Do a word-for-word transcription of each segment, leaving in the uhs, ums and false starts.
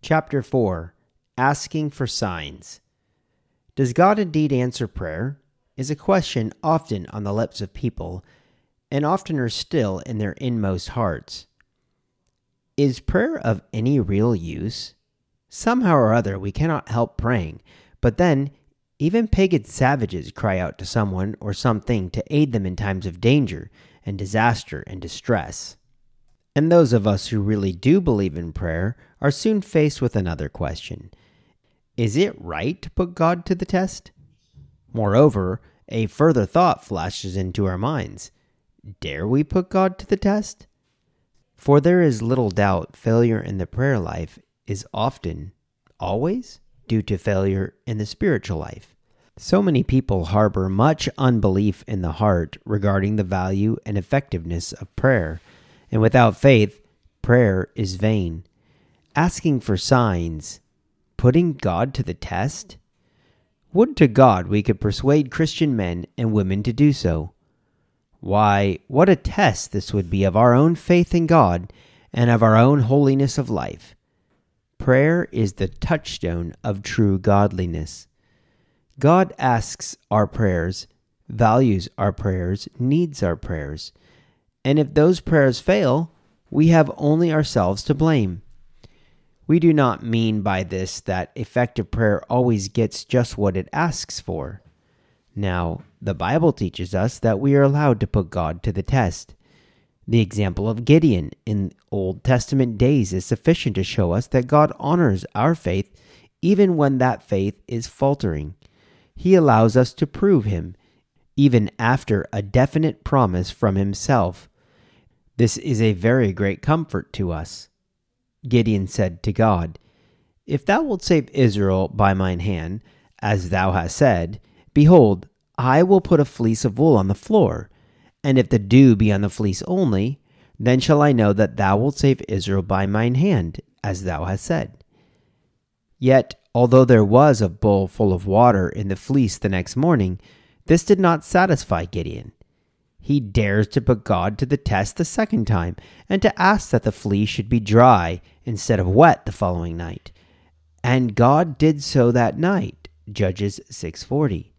Chapter four. Asking for Signs. Does God indeed answer prayer? Is a question often on the lips of people, and oftener still in their inmost hearts. Is prayer of any real use? Somehow or other we cannot help praying, but then even pagan savages cry out to someone or something to aid them in times of danger and disaster and distress. And those of us who really do believe in prayer are soon faced with another question. Is it right to put God to the test? Moreover, a further thought flashes into our minds. Dare we put God to the test? For there is little doubt failure in the prayer life is often, always, due to failure in the spiritual life. So many people harbor much unbelief in the heart regarding the value and effectiveness of prayer, and without faith, prayer is vain. Asking for signs, putting God to the test? Would to God we could persuade Christian men and women to do so. Why, what a test this would be of our own faith in God and of our own holiness of life. Prayer is the touchstone of true godliness. God asks our prayers, values our prayers, needs our prayers. And if those prayers fail, we have only ourselves to blame. We do not mean by this that effective prayer always gets just what it asks for. Now, the Bible teaches us that we are allowed to put God to the test. The example of Gideon in Old Testament days is sufficient to show us that God honors our faith even when that faith is faltering. He allows us to prove Him, even after a definite promise from Himself. This is a very great comfort to us. Gideon said to God, "If thou wilt save Israel by mine hand, as thou hast said, behold, I will put a fleece of wool on the floor, and if the dew be on the fleece only, then shall I know that thou wilt save Israel by mine hand, as thou hast said." Yet, although there was a bowl full of water in the fleece the next morning, this did not satisfy Gideon. He dares to put God to the test the second time, and to ask that the fleece should be dry instead of wet the following night. And God did so that night, Judges six forty.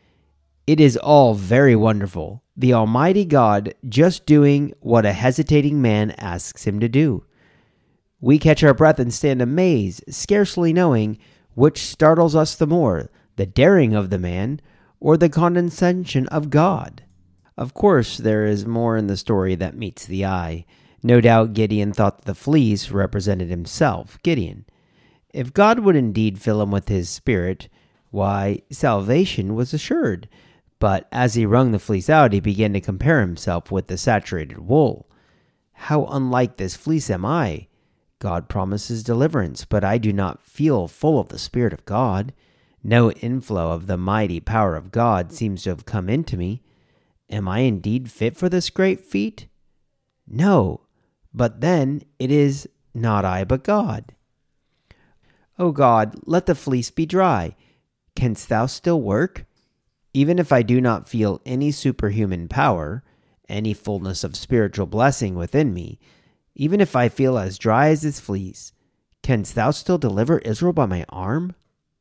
It is all very wonderful, the Almighty God just doing what a hesitating man asks Him to do. We catch our breath and stand amazed, scarcely knowing which startles us the more, the daring of the man or the condescension of God. Of course, there is more in the story that meets the eye. No doubt Gideon thought that the fleece represented himself, Gideon. If God would indeed fill him with His Spirit, why, salvation was assured. But as he wrung the fleece out, he began to compare himself with the saturated wool. How unlike this fleece am I? God promises deliverance, but I do not feel full of the Spirit of God. No inflow of the mighty power of God seems to have come into me. Am I indeed fit for this great feat? No, but then it is not I but God. O God, let the fleece be dry. Canst thou still work? Even if I do not feel any superhuman power, any fullness of spiritual blessing within me, even if I feel as dry as this fleece, canst thou still deliver Israel by my arm?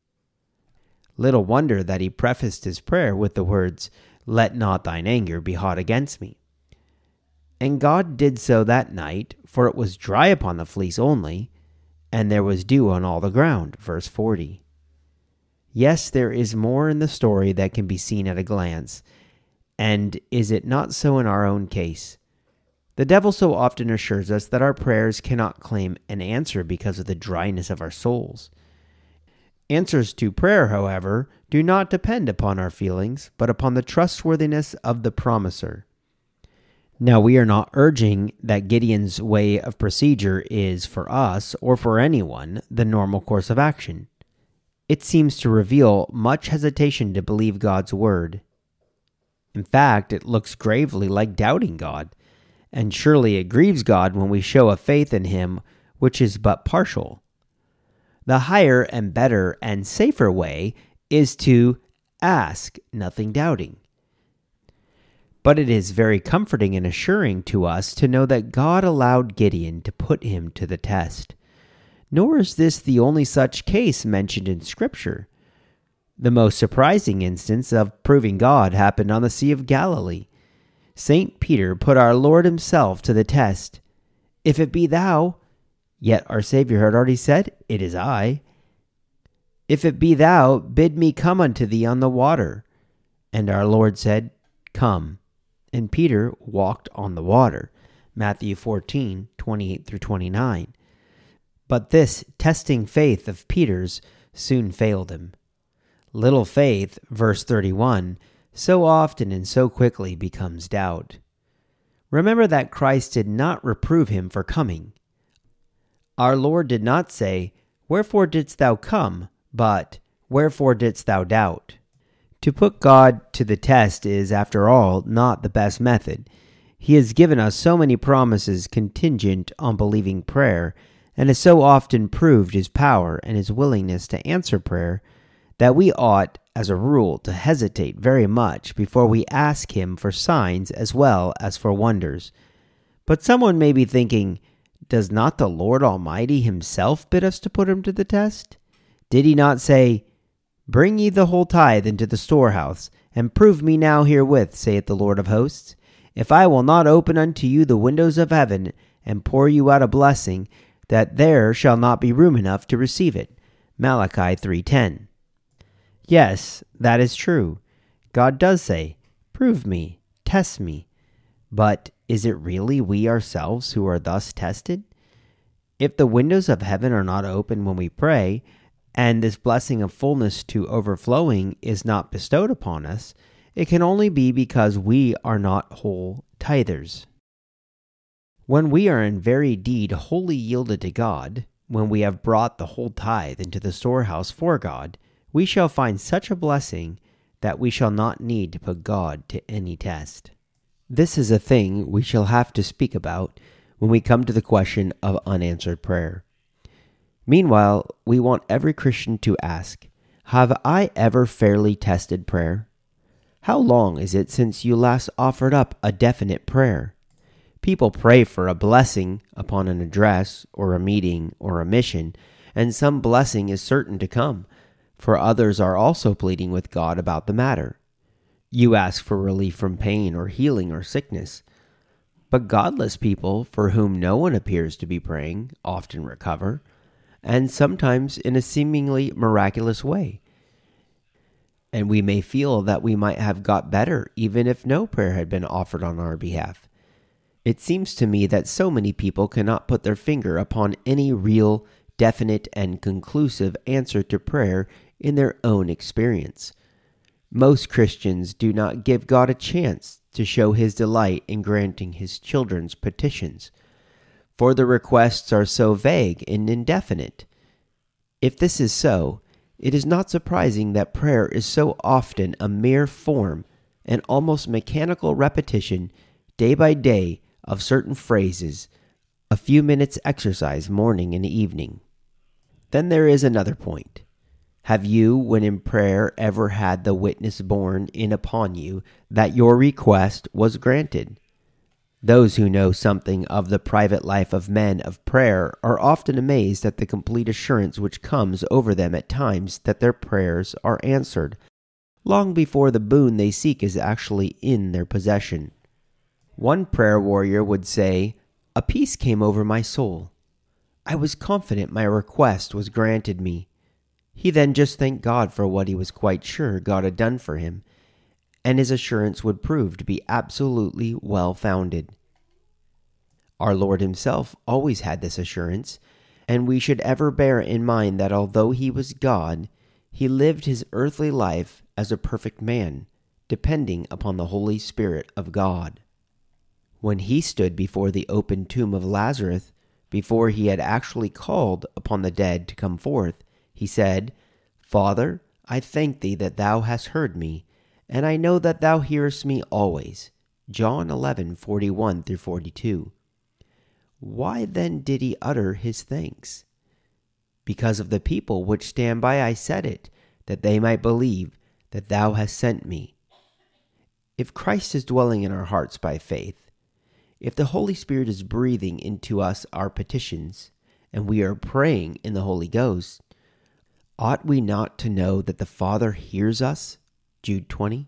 Little wonder that he prefaced his prayer with the words, "Let not thine anger be hot against me." And God did so that night, for it was dry upon the fleece only, and there was dew on all the ground. Verse forty. Yes, there is more in the story that can be seen at a glance, and is it not so in our own case? The devil so often assures us that our prayers cannot claim an answer because of the dryness of our souls. Answers to prayer, however, do not depend upon our feelings, but upon the trustworthiness of the promiser. Now, we are not urging that Gideon's way of procedure is, for us, or for anyone, the normal course of action. It seems to reveal much hesitation to believe God's word. In fact, it looks gravely like doubting God, and surely it grieves God when we show a faith in Him which is but partial. The higher and better and safer way is to ask, nothing doubting. But it is very comforting and assuring to us to know that God allowed Gideon to put him to the test. Nor is this the only such case mentioned in Scripture. The most surprising instance of proving God happened on the Sea of Galilee. Saint Peter put our Lord himself to the test. "If it be thou," yet our Savior had already said, "It is I." "If it be thou, bid me come unto thee on the water." And our Lord said, "Come." And Peter walked on the water. Matthew fourteen, twenty-eight through twenty-nine. But this testing faith of Peter's soon failed him. Little faith, verse thirty-one, so often and so quickly becomes doubt. Remember that Christ did not reprove him for coming. Our Lord did not say, "Wherefore didst thou come?" but, "Wherefore didst thou doubt?" To put God to the test is, after all, not the best method. He has given us so many promises contingent on believing prayer, and has so often proved his power and his willingness to answer prayer, that we ought, as a rule, to hesitate very much before we ask him for signs as well as for wonders. But someone may be thinking, does not the Lord Almighty himself bid us to put him to the test? Did he not say, "Bring ye the whole tithe into the storehouse, and prove me now herewith, saith the Lord of hosts, if I will not open unto you the windows of heaven, and pour you out a blessing, that there shall not be room enough to receive it." Malachi three ten. Yes, that is true. God does say, "Prove me, test me." But is it really we ourselves who are thus tested? If the windows of heaven are not open when we pray, and this blessing of fullness to overflowing is not bestowed upon us, it can only be because we are not whole tithers. When we are in very deed wholly yielded to God, when we have brought the whole tithe into the storehouse for God, we shall find such a blessing that we shall not need to put God to any test. This is a thing we shall have to speak about when we come to the question of unanswered prayer. Meanwhile, we want every Christian to ask, have I ever fairly tested prayer? How long is it since you last offered up a definite prayer? People pray for a blessing upon an address or a meeting or a mission, and some blessing is certain to come, for others are also pleading with God about the matter. You ask for relief from pain or healing or sickness. But godless people, for whom no one appears to be praying, often recover, and sometimes in a seemingly miraculous way. And we may feel that we might have got better even if no prayer had been offered on our behalf. It seems to me that so many people cannot put their finger upon any real, definite, and conclusive answer to prayer in their own experience. Most Christians do not give God a chance to show his delight in granting his children's petitions, for the requests are so vague and indefinite. If this is so, it is not surprising that prayer is so often a mere form, an almost mechanical repetition, day by day, of certain phrases, a few minutes' exercise morning and evening. Then there is another point. Have you, when in prayer, ever had the witness borne in upon you that your request was granted? Those who know something of the private life of men of prayer are often amazed at the complete assurance which comes over them at times that their prayers are answered, long before the boon they seek is actually in their possession. One prayer warrior would say, "A peace came over my soul. I was confident my request was granted me." He then just thanked God for what he was quite sure God had done for him, and his assurance would prove to be absolutely well-founded. Our Lord himself always had this assurance, and we should ever bear in mind that although he was God, he lived his earthly life as a perfect man, depending upon the Holy Spirit of God. When he stood before the open tomb of Lazarus, before he had actually called upon the dead to come forth, he said, "Father, I thank thee that thou hast heard me, and I know that thou hearest me always." John eleven forty-one through forty-two. Why then did he utter his thanks? Because of the people which stand by I said it, that they might believe that thou hast sent me. If Christ is dwelling in our hearts by faith, if the Holy Spirit is breathing into us our petitions, and we are praying in the Holy Ghost, ought we not to know that the Father hears us? Jude twenty.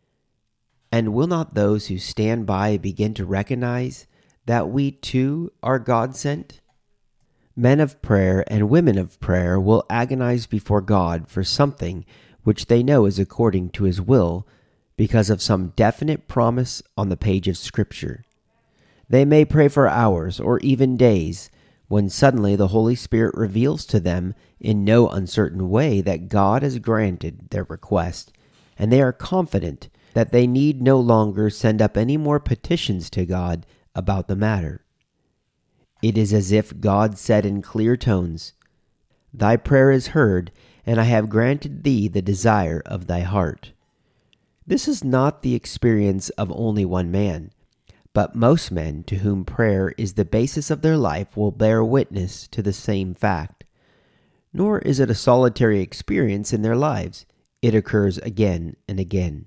And will not those who stand by begin to recognize that we too are God sent? Men of prayer and women of prayer will agonize before God for something which they know is according to His will because of some definite promise on the page of Scripture. They may pray for hours or even days, when suddenly the Holy Spirit reveals to them in no uncertain way that God has granted their request, and they are confident that they need no longer send up any more petitions to God about the matter. It is as if God said in clear tones, "Thy prayer is heard, and I have granted thee the desire of thy heart." This is not the experience of only one man, but most men to whom prayer is the basis of their life will bear witness to the same fact. Nor is it a solitary experience in their lives. It occurs again and again.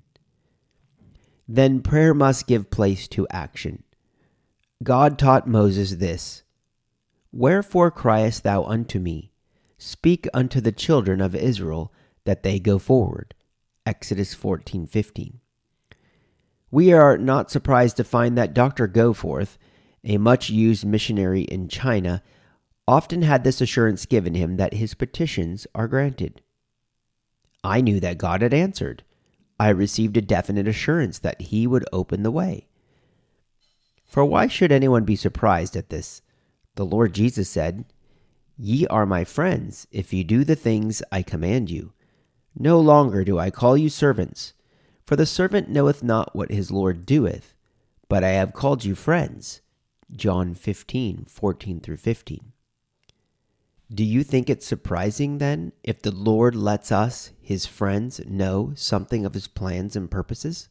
Then prayer must give place to action. God taught Moses this: "Wherefore criest thou unto me? Speak unto the children of Israel that they go forward." Exodus fourteen fifteen. We are not surprised to find that Doctor Goforth, a much-used missionary in China, often had this assurance given him that his petitions are granted. "I knew that God had answered. I received a definite assurance that He would open the way." For why should anyone be surprised at this? The Lord Jesus said, "Ye are my friends, if you do the things I command you. No longer do I call you servants, for the servant knoweth not what his Lord doeth, but I have called you friends." John fifteen fourteen through fifteen. Do you think it surprising, then, if the Lord lets us, His friends, know something of His plans and purposes?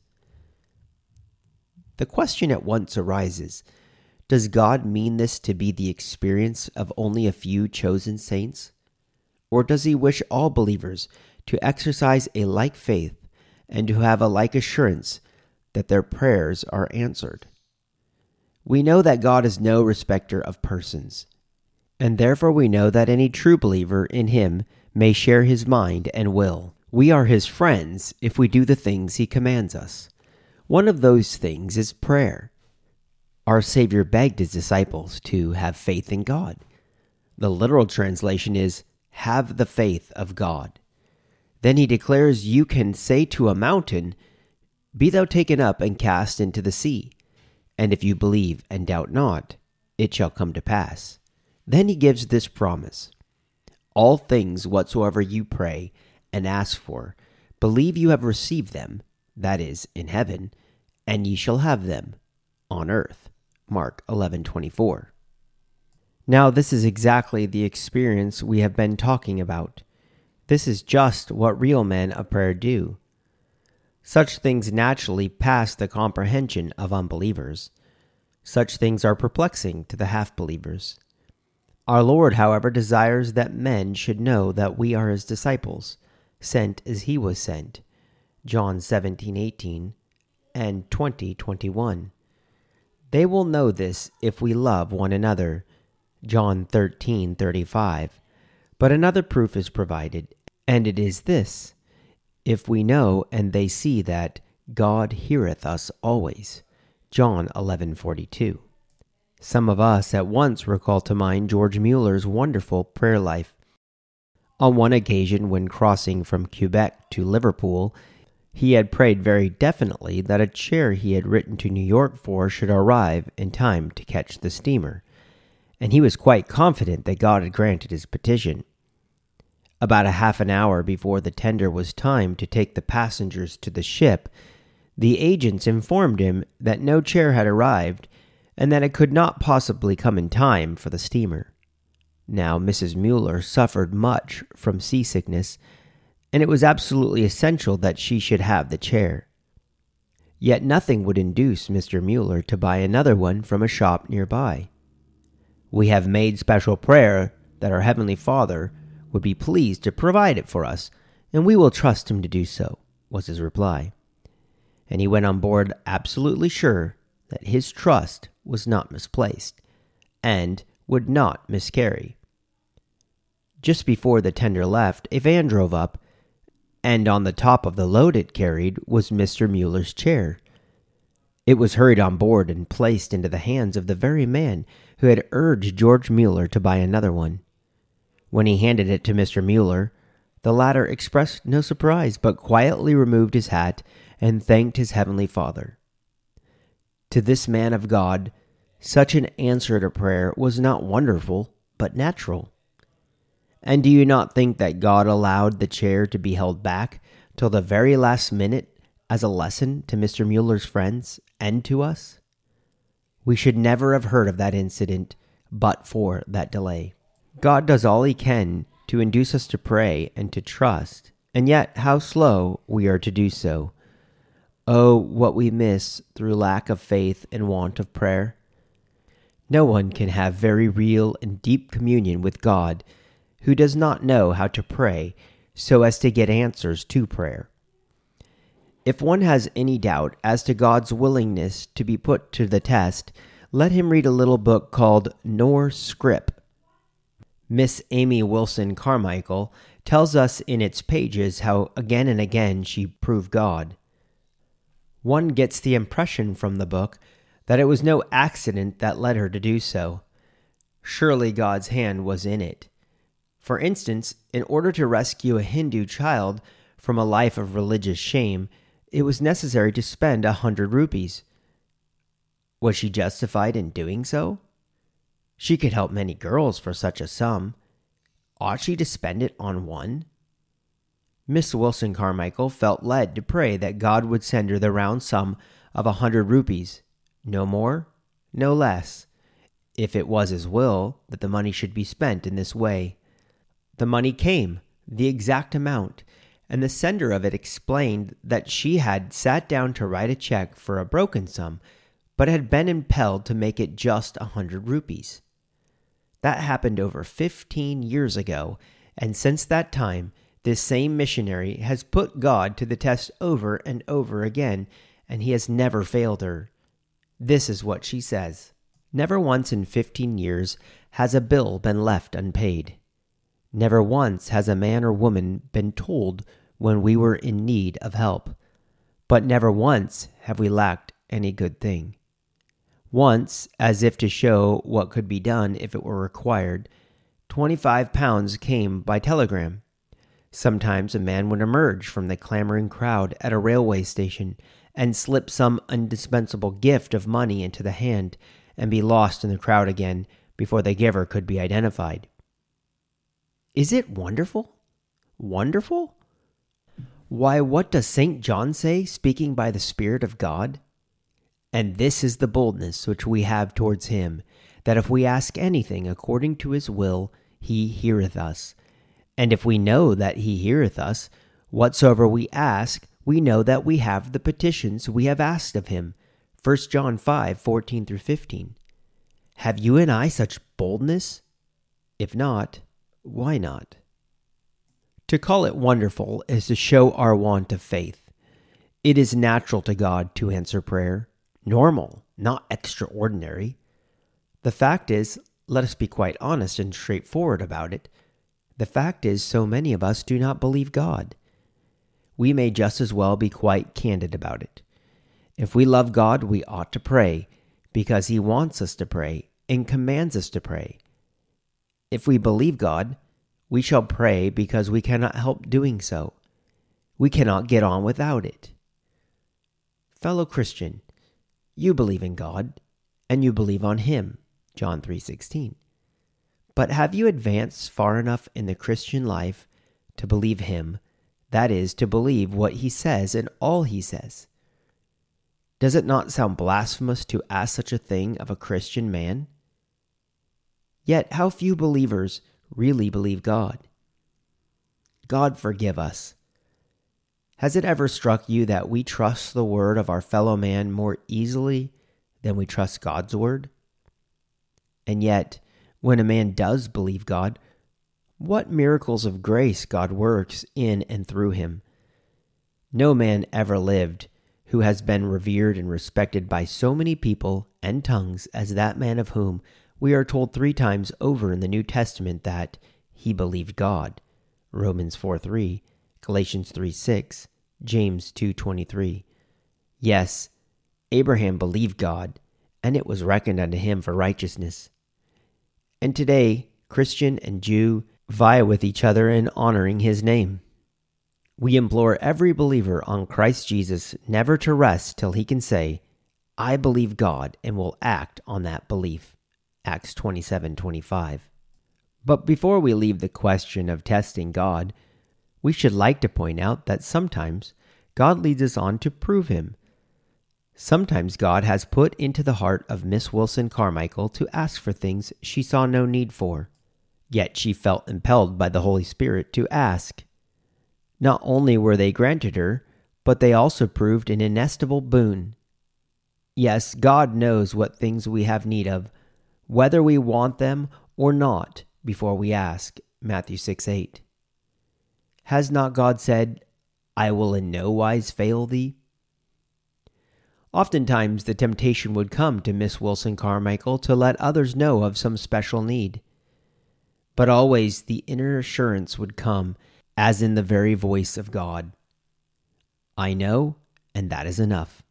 The question at once arises, does God mean this to be the experience of only a few chosen saints? Or does He wish all believers to exercise a like faith and to have a like assurance that their prayers are answered? We know that God is no respecter of persons, and therefore we know that any true believer in Him may share His mind and will. We are His friends if we do the things He commands us. One of those things is prayer. Our Savior begged His disciples to have faith in God. The literal translation is, "have the faith of God." Then He declares you can say to a mountain, "Be thou taken up and cast into the sea," and if you believe and doubt not, it shall come to pass. Then He gives this promise: "All things whatsoever you pray and ask for, believe you have received them," that is, in heaven, "and ye shall have them on earth." Mark eleven twenty-four. Now this is exactly the experience we have been talking about. This is just what real men of prayer do. Such things naturally pass the comprehension of unbelievers. Such things are perplexing to the half-believers. Our Lord, however, desires that men should know that we are His disciples, sent as He was sent. John seventeen eighteen and twenty twenty-one. They will know this if we love one another. John thirteen thirty-five. But another proof is provided, and it is this: if we know and they see that God heareth us always. John eleven forty-two. Some of us at once recall to mind George Mueller's wonderful prayer life. On one occasion, when crossing from Quebec to Liverpool, he had prayed very definitely that a chair he had written to New York for should arrive in time to catch the steamer, and he was quite confident that God had granted his petition. About a half an hour before the tender was timed to take the passengers to the ship, the agents informed him that no chair had arrived and that it could not possibly come in time for the steamer. Now, Missus Mueller suffered much from seasickness, and it was absolutely essential that she should have the chair. Yet nothing would induce Mister Mueller to buy another one from a shop nearby. "We have made special prayer that our Heavenly Father would be pleased to provide it for us, and we will trust Him to do so," was his reply. And he went on board absolutely sure that his trust was not misplaced, and would not miscarry. Just before the tender left, a van drove up, and on the top of the load it carried was Mister Mueller's chair. It was hurried on board and placed into the hands of the very man who had urged George Mueller to buy another one. When he handed it to Mister Mueller, the latter expressed no surprise, but quietly removed his hat and thanked his heavenly Father. To this man of God, such an answer to prayer was not wonderful, but natural. And do you not think that God allowed the chair to be held back till the very last minute as a lesson to Mister Mueller's friends and to us? We should never have heard of that incident but for that delay. God does all he can to induce us to pray and to trust, and yet how slow we are to do so. Oh, what we miss through lack of faith and want of prayer. No one can have very real and deep communion with God who does not know how to pray so as to get answers to prayer. If one has any doubt as to God's willingness to be put to the test, let him read a little book called Nor Scrip. Miss Amy Wilson Carmichael tells us in its pages how again and again she proved God. One gets the impression from the book that it was no accident that led her to do so. Surely God's hand was in it. For instance, in order to rescue a Hindu child from a life of religious shame, it was necessary to spend a hundred rupees. Was she justified in doing so? She could help many girls for such a sum. Ought she to spend it on one? Miss Wilson Carmichael felt led to pray that God would send her the round sum of a hundred rupees, no more, no less, if it was his will that the money should be spent in this way. The money came, the exact amount, and the sender of it explained that she had sat down to write a check for a broken sum, but had been impelled to make it just a hundred rupees. That happened over fifteen years ago, and since that time, this same missionary has put God to the test over and over again, and he has never failed her. This is what she says. Never once in fifteen years has a bill been left unpaid. Never once has a man or woman been told when we were in need of help. But never once have we lacked any good thing. Once, as if to show what could be done if it were required, twenty-five pounds came by telegram. Sometimes a man would emerge from the clamoring crowd at a railway station and slip some indispensable gift of money into the hand and be lost in the crowd again before the giver could be identified. Is it wonderful? Wonderful? Why, what does Saint John say, speaking by the Spirit of God? And this is the boldness which we have towards him, that if we ask anything according to his will, he heareth us. And if we know that he heareth us, whatsoever we ask, we know that we have the petitions we have asked of him. First John five, fourteen through fifteen. Have you and I such boldness? If not, why not? To call it wonderful is to show our want of faith. It is natural to God to answer prayer. Normal, not extraordinary. The fact is, let us be quite honest and straightforward about it. The fact is, so many of us do not believe God. We may just as well be quite candid about it. If we love God, we ought to pray, because he wants us to pray and commands us to pray. If we believe God, we shall pray because we cannot help doing so. We cannot get on without it. Fellow Christian, you believe in God, and you believe on him, John three sixteen. But have you advanced far enough in the Christian life to believe him, that is, to believe what he says and all he says? Does it not sound blasphemous to ask such a thing of a Christian man? Yet how few believers really believe God. God forgive us. Has it ever struck you that we trust the word of our fellow man more easily than we trust God's word? And yet, when a man does believe God, what miracles of grace God works in and through him. No man ever lived who has been revered and respected by so many people and tongues as that man of whom we are told three times over in the New Testament that he believed God. Romans four three, Galatians three six, James two twenty-three. Yes, Abraham believed God, and it was reckoned unto him for righteousness. And today, Christian and Jew vie with each other in honoring his name. We implore every believer on Christ Jesus never to rest till he can say, I believe God, and will act on that belief. Acts twenty-seven twenty-five. But before we leave the question of testing God, we should like to point out that sometimes God leads us on to prove him. Sometimes God has put into the heart of Miss Wilson Carmichael to ask for things she saw no need for, yet she felt impelled by the Holy Spirit to ask. Not only were they granted her, but they also proved an inestimable boon. Yes, God knows what things we have need of, whether we want them or not, before we ask. Matthew six eight. Has not God said, I will in no wise fail thee? Oftentimes the temptation would come to Miss Wilson Carmichael to let others know of some special need. But always the inner assurance would come, as in the very voice of God. I know, and that is enough.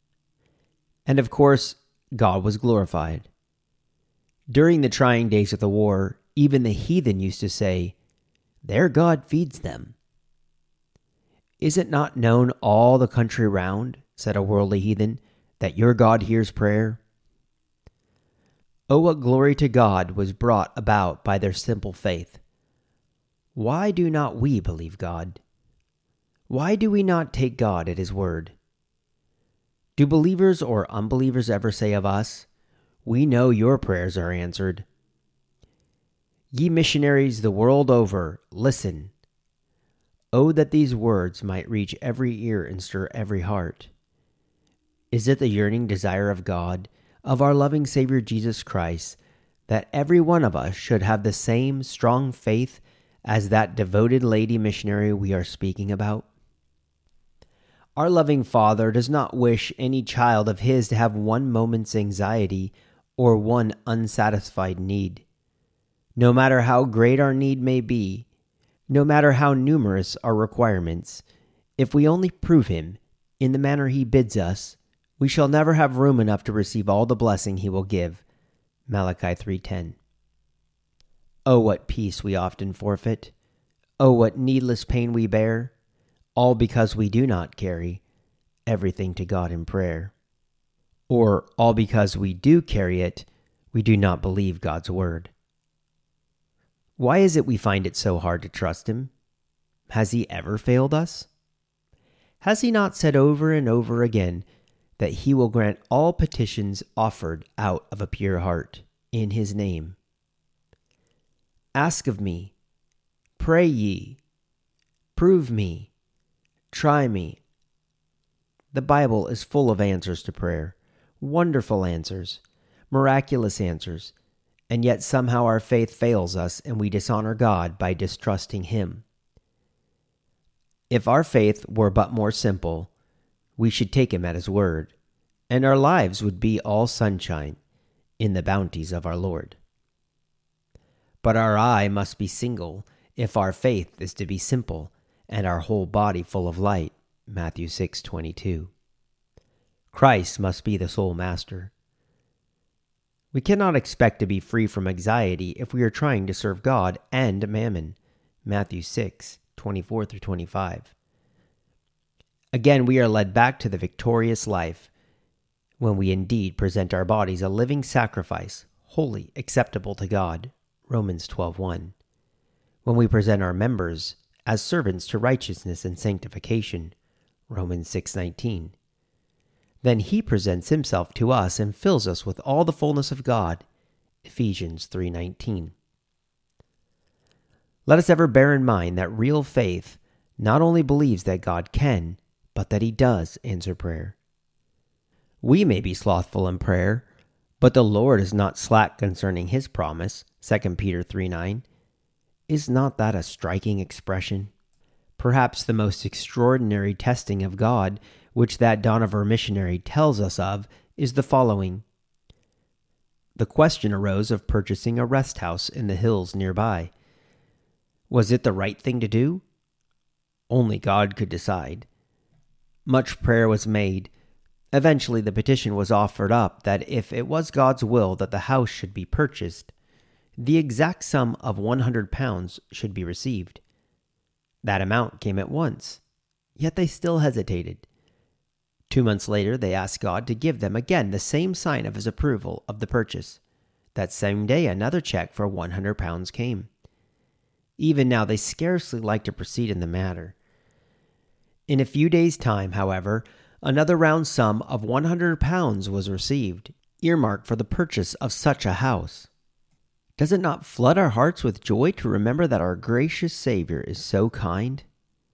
And of course, God was glorified. During the trying days of the war, even the heathen used to say, their God feeds them. Is it not known all the country round, said a worldly heathen, that your God hears prayer? Oh, what glory to God was brought about by their simple faith. Why do not we believe God? Why do we not take God at his word? Do believers or unbelievers ever say of us, we know your prayers are answered? Ye missionaries the world over, listen. Oh, that these words might reach every ear and stir every heart. Is it the yearning desire of God, of our loving Savior Jesus Christ, that every one of us should have the same strong faith as that devoted lady missionary we are speaking about? Our loving Father does not wish any child of his to have one moment's anxiety or one unsatisfied need. No matter how great our need may be, no matter how numerous our requirements, if we only prove him in the manner he bids us, we shall never have room enough to receive all the blessing he will give. Malachi three ten. Oh, what peace we often forfeit. Oh, what needless pain we bear, all because we do not carry everything to God in prayer. Or all because we do carry it, we do not believe God's word. Why is it we find it so hard to trust him? Has he ever failed us? Has he not said over and over again that he will grant all petitions offered out of a pure heart in his name? Ask of me, pray ye, prove me, try me. The Bible is full of answers to prayer, wonderful answers, miraculous answers, and yet somehow our faith fails us and we dishonor God by distrusting him. If our faith were but more simple, we should take him at his word, and our lives would be all sunshine in the bounties of our Lord. But our eye must be single if our faith is to be simple and our whole body full of light. Matthew six twenty-two. Christ must be the sole master. We cannot expect to be free from anxiety if we are trying to serve God and mammon. Matthew six twenty-four through twenty-five. Again, we are led back to the victorious life when we indeed present our bodies a living sacrifice, holy, acceptable to God. Romans twelve one. When we present our members as servants to righteousness and sanctification. Romans six nineteen. Then he presents himself to us and fills us with all the fullness of God. Ephesians three nineteen. Let us ever bear in mind that real faith not only believes that God can, but that he does answer prayer. We may be slothful in prayer, but the Lord is not slack concerning his promise. Second Peter three nine. Is not that a striking expression? Perhaps the most extraordinary testing of God which that Dohnavur missionary tells us of is the following. The question arose of purchasing a rest house in the hills nearby. Was it the right thing to do? Only God could decide. Much prayer was made. Eventually, the petition was offered up that if it was God's will that the house should be purchased, the exact sum of one hundred pounds should be received. That amount came at once, yet they still hesitated. Two months later, they asked God to give them again the same sign of his approval of the purchase. That same day, another check for one hundred pounds came. Even now, they scarcely liked to proceed in the matter. In a few days' time, however, another round sum of one hundred pounds was received, earmarked for the purchase of such a house. Does it not flood our hearts with joy to remember that our gracious Savior is so kind?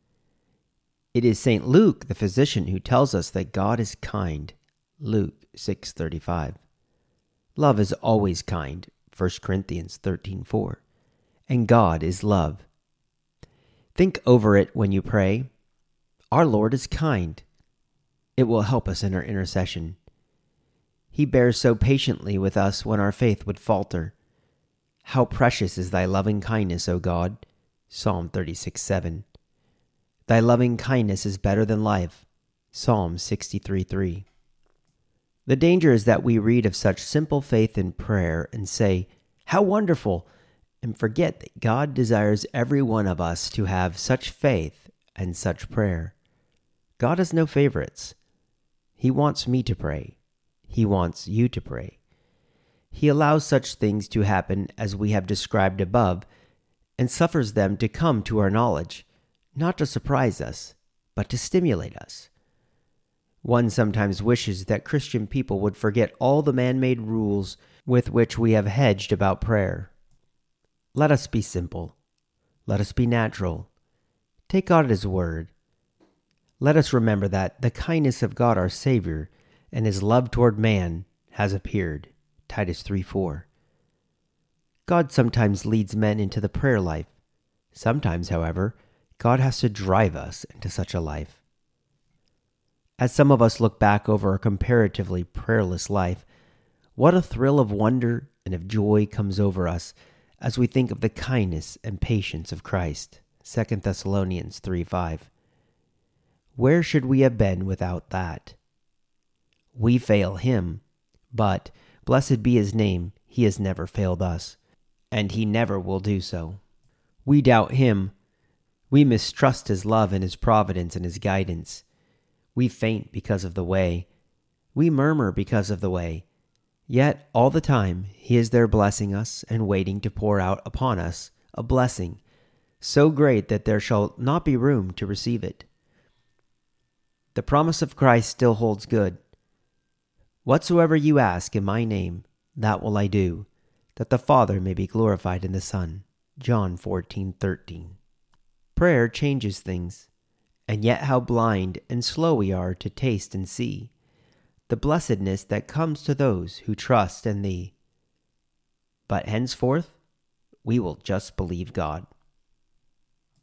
It is Saint Luke, the physician, who tells us that God is kind. Luke six thirty-five. Love is always kind. First Corinthians thirteen four. And God is love. Think over it when you pray. Our Lord is kind. It will help us in our intercession. He bears so patiently with us when our faith would falter. How precious is thy loving kindness, O God. Psalm thirty-six seven. Thy loving kindness is better than life. Psalm sixty-three three. The danger is that we read of such simple faith in prayer and say, "How wonderful!" and forget that God desires every one of us to have such faith and such prayer. God has no favorites. He wants me to pray. He wants you to pray. He allows such things to happen as we have described above and suffers them to come to our knowledge, not to surprise us, but to stimulate us. One sometimes wishes that Christian people would forget all the man-made rules with which we have hedged about prayer. Let us be simple. Let us be natural. Take God at his word. Let us remember that the kindness of God our Savior and his love toward man has appeared. Titus three four. God sometimes leads men into the prayer life. Sometimes, however, God has to drive us into such a life. As some of us look back over a comparatively prayerless life, what a thrill of wonder and of joy comes over us as we think of the kindness and patience of Christ. Second Thessalonians three five. Where should we have been without that? We fail him, but, blessed be his name, he has never failed us, and he never will do so. We doubt him. We mistrust his love and his providence and his guidance. We faint because of the way. We murmur because of the way. Yet, all the time, he is there blessing us and waiting to pour out upon us a blessing so great that there shall not be room to receive it. The promise of Christ still holds good. Whatsoever you ask in my name, that will I do, that the Father may be glorified in the Son. John fourteen thirteen. Prayer changes things, and yet how blind and slow we are to taste and see the blessedness that comes to those who trust in thee. But henceforth, we will just believe God.